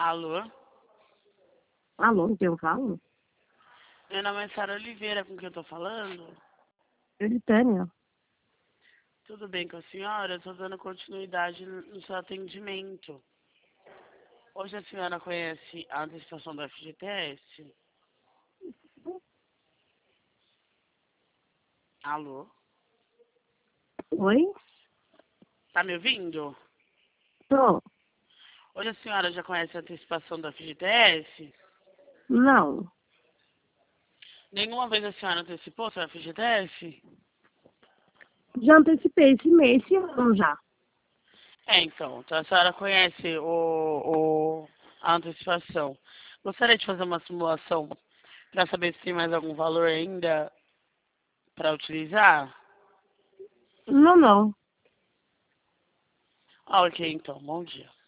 Alô? Alô, com quem eu falo? Meu nome é Sara Oliveira, com quem eu tô falando? Eritânia. Tudo bem com a senhora? Eu tô dando continuidade no seu atendimento. Hoje a senhora conhece a antecipação do FGTS? Alô? Oi? Tá me ouvindo? Tô. Hoje a senhora já conhece a antecipação do FGTS? Não. Nenhuma vez a senhora antecipou seu FGTS? Já antecipei esse ano já. Então a senhora conhece a antecipação. Gostaria de fazer uma simulação para saber se tem mais algum valor ainda para utilizar? Não, não. Ah, ok, então. Bom dia.